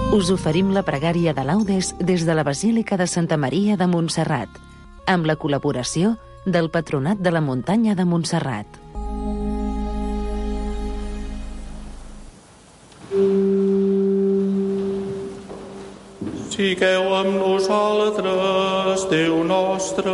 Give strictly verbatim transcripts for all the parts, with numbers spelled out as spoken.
Us oferim la pregària de laudes des de la Basílica de Santa Maria de Montserrat, amb la col·laboració del Patronat de la Muntanya de Montserrat. Sigueu amb nosaltres, Déu nostre.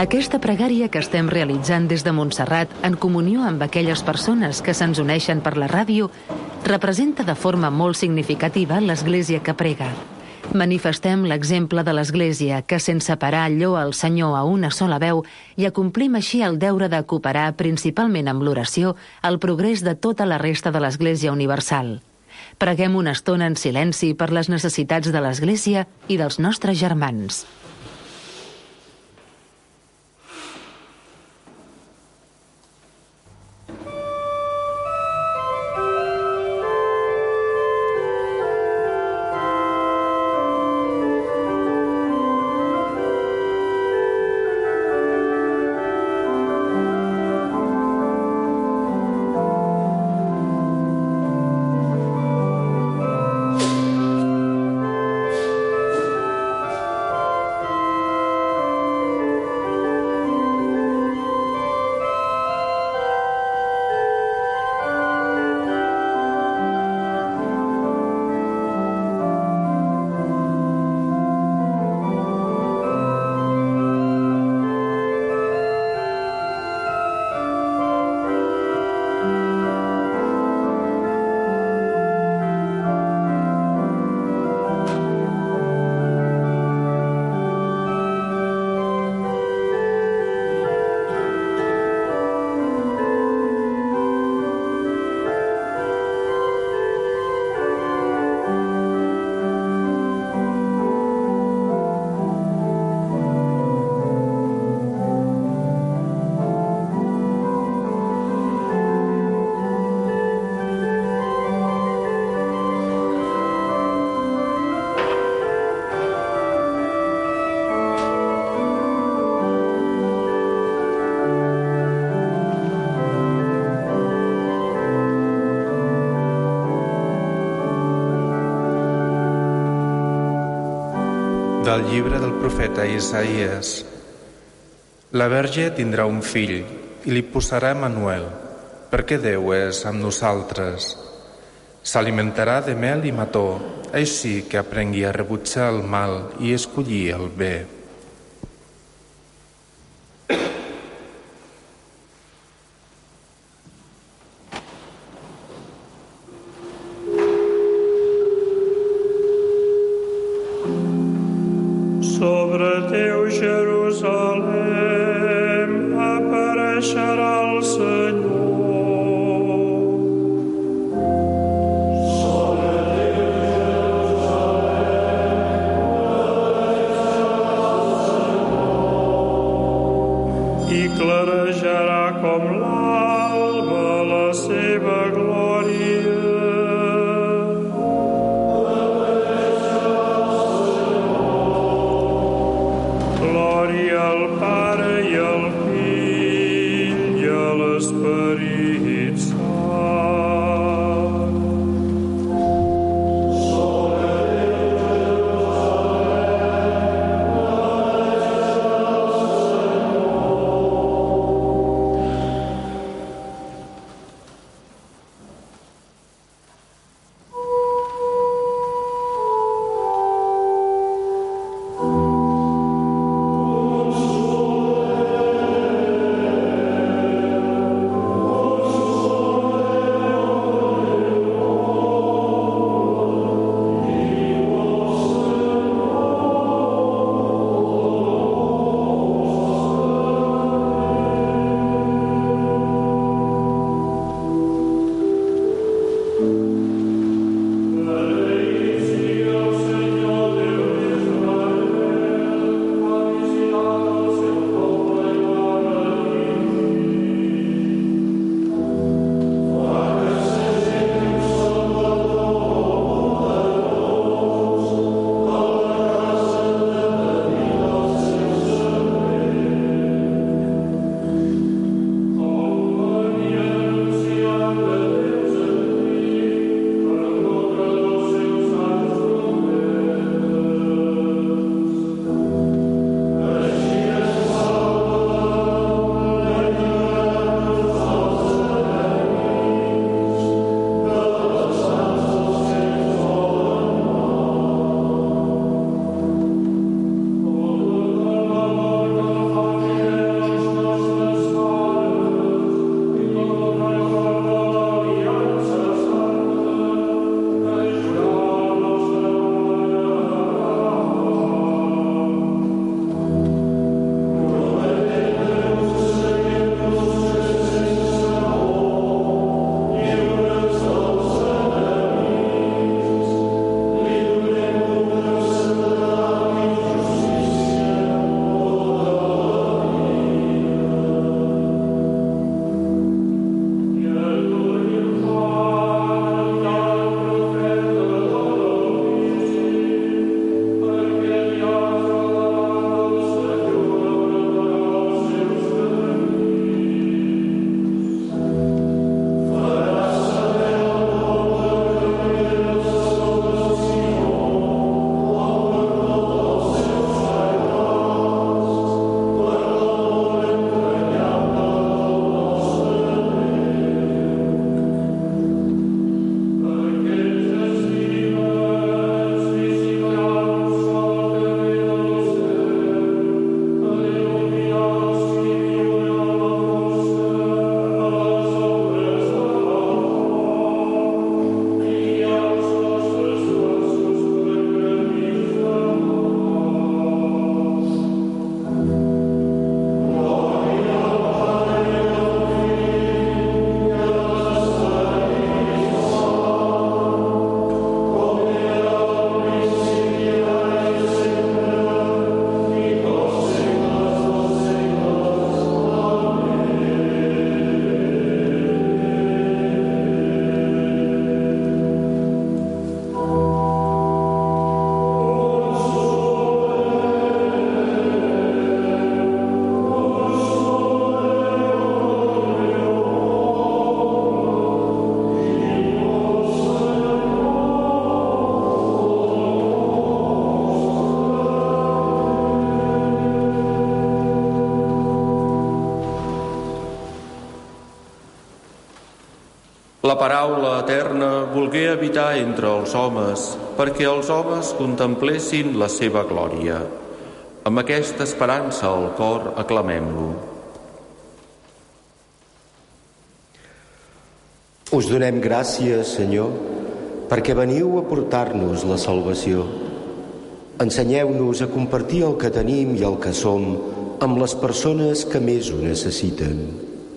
Aquesta pregària que estem realitzant des de Montserrat, en comunió amb aquelles persones que se'ns uneixen per la ràdio, representa de forma molt significativa l'Església que prega. Manifestem l'exemple de l'Església, que sense parar lloa el Senyor a una sola veu i acomplim així el deure de cooperar principalment amb l'oració al progrés de tota la resta de l'Església universal. Preguem una estona en silenci per les necessitats de l'Església i dels nostres germans. Del llibre del profeta Isaïes. La verge tindrà un fill i li posarà Emmanuel, perquè Déu és amb nosaltres. S'alimentarà de mel i mató, així que aprengui a rebutjar el mal i escollir el bé. Sobre teu, Jerusalem, apareixerà el Senyor. Sobre teu, Jerusalem, apareixerà el Senyor. I clarejarà com l'alba la seva glòria. Glòria al Pare i al Fill i a l'Esperit Sant. Sobre Jerusalem, La paraula eterna volgué habitar entre els homes, perquè els homes contemplessin la seva glòria. Amb aquesta esperança al cor aclamem-lo. Us donem gràcies, Senyor, perquè veniu a portar-nos la salvació. Ensenyeu-nos a compartir el que tenim i el que som amb les persones que més ho necessiten.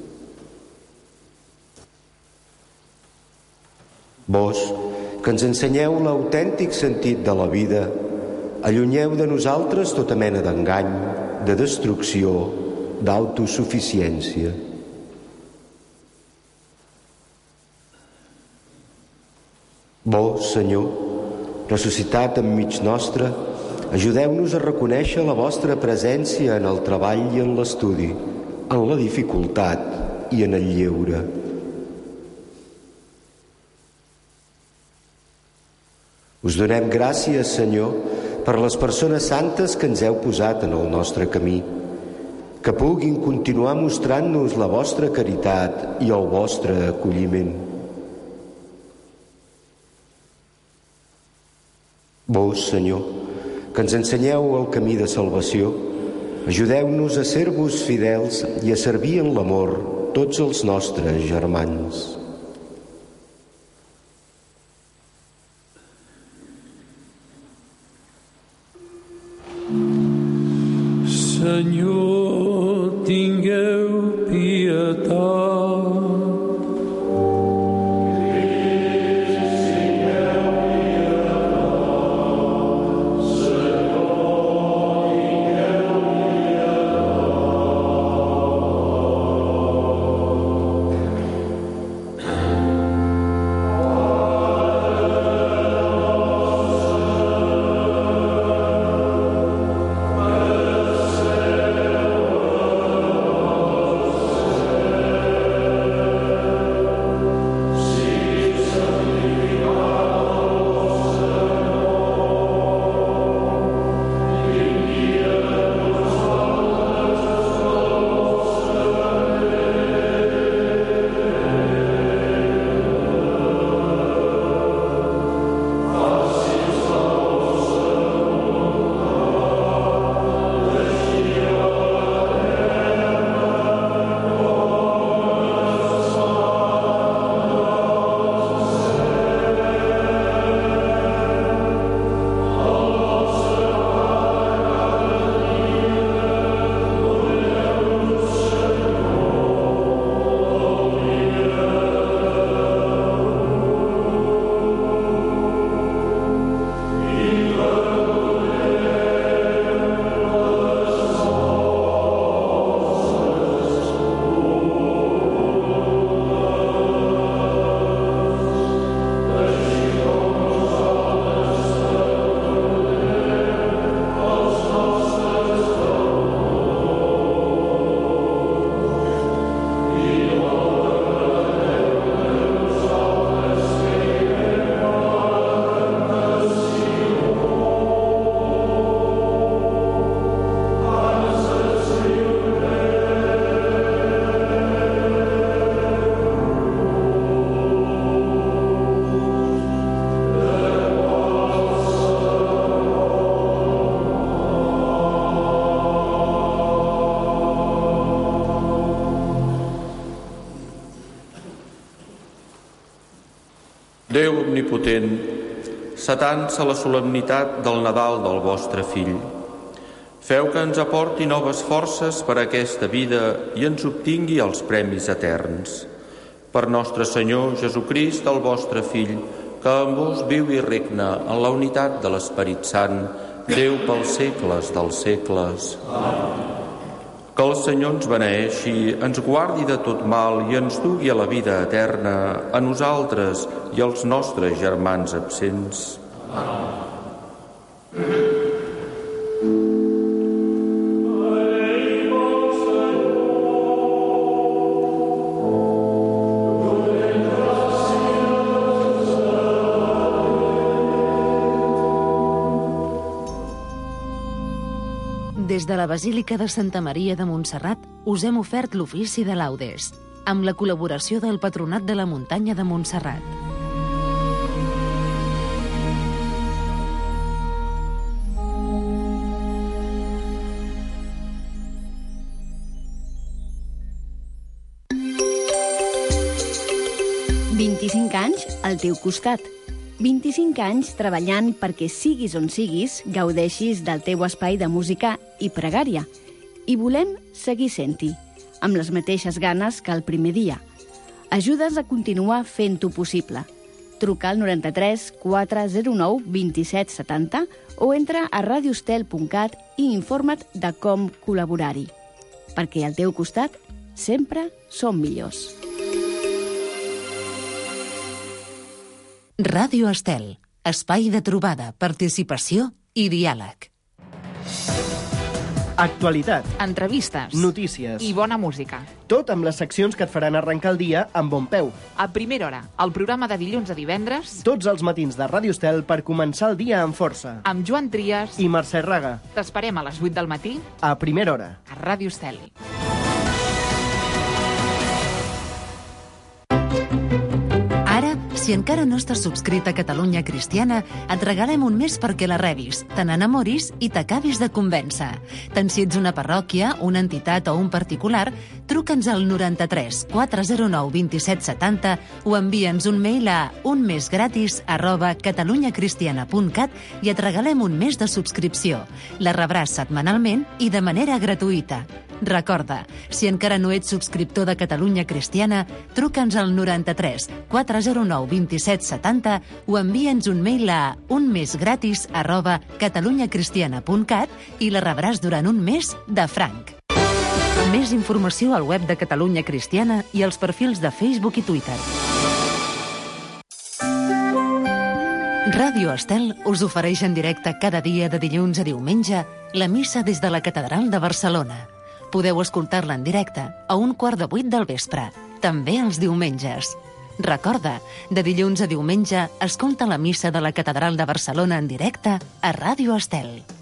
Vos, que ens ensenyeu l'autèntic sentit de la vida, allunyeu de nosaltres tota mena d'engany, de destrucció, d'autosuficiència. Vos, Senyor, ressuscitat enmig nostre, ajudeu-nos a reconèixer la vostra presència en el treball i en l'estudi, en la dificultat i en el lleure. Us donem gràcies, Senyor, per les persones santes que ens heu posat en el nostre camí, que puguin continuar mostrant-nos la vostra caritat i el vostre acolliment. Vos, Senyor, que ens ensenyeu el camí de salvació, ajudeu-nos a ser-vos fidels i a servir en l'amor tots els nostres germans. Senyor, tingueu pietat. Déu omnipotent, setant-se la solemnitat del Nadal del vostre Fill, feu que ens aporti noves forces per a aquesta vida i ens obtingui els premis eterns. Per nostre Senyor Jesucrist, el vostre Fill, que amb vos viu i regna en la unitat de l'Esperit Sant, Déu pels segles dels segles. Amén. Que el Senyor ens beneeixi, ens guardi de tot mal i ens dugui a la vida eterna, a nosaltres i als nostres germans absents. Des de la Basílica de Santa Maria de Montserrat us hem ofert l'ofici de laudes. amb la col·laboració del Patronat de la Muntanya de Montserrat. vint-i-cinc anys al teu costat. vint-i-cinc anys treballant perquè siguis on siguis, gaudeixis del teu espai de música i pregària. I volem seguir sent-hi, amb les mateixes ganes que el primer dia. Ajudes a continuar fent-ho possible. Truca al noranta-tres quatre zero nou vint-i-set setanta o entra a radiostel punt cat i informa't de com col·laborar-hi. Perquè al teu costat sempre som millors. Ràdio Estel, espai de trobada, participació i diàleg. Actualitat, entrevistes, notícies i bona música. Tot amb les seccions que et faran arrencar el dia amb bon peu. A primera hora, el programa de dilluns a divendres, Tots els matins de Ràdio Estel per començar el dia amb força. amb Joan Trias. I Mercè Raga, T'esperem a les vuit del matí a primera hora. a Ràdio Estel. Ara, si encara no estàs subscrit a Catalunya Cristiana, et regalem un mes perquè la rebis, te n'enamoris i t'acabis de convèncer. Tant si ets una parròquia, una entitat o un particular, truca'ns al noranta-tres quatre zero nou vint-i-set setanta o envia'ns un mail a unmesgratis arroba catalunyacristiana punt cat i et regalem un mes de subscripció. La rebràs setmanalment i de manera gratuïta. Recorda, si encara no ets subscriptor de Catalunya Cristiana, truca'ns al noranta-tres quatre zero nou vint-i-set setanta o envia'ns un mail a unmesgratis arroba catalunyacristiana punt cat i la rebràs durant un mes de franc. Més informació al web de Catalunya Cristiana i als perfils de Facebook i Twitter. Ràdio Estel us ofereix en directe cada dia de dilluns a diumenge la missa des de la Catedral de Barcelona. Podeu escoltar-la en directe a un quart de vuit del vespre, també els diumenges. Recorda, de dilluns a diumenge, escolta la missa de la Catedral de Barcelona en directe a Ràdio Estel.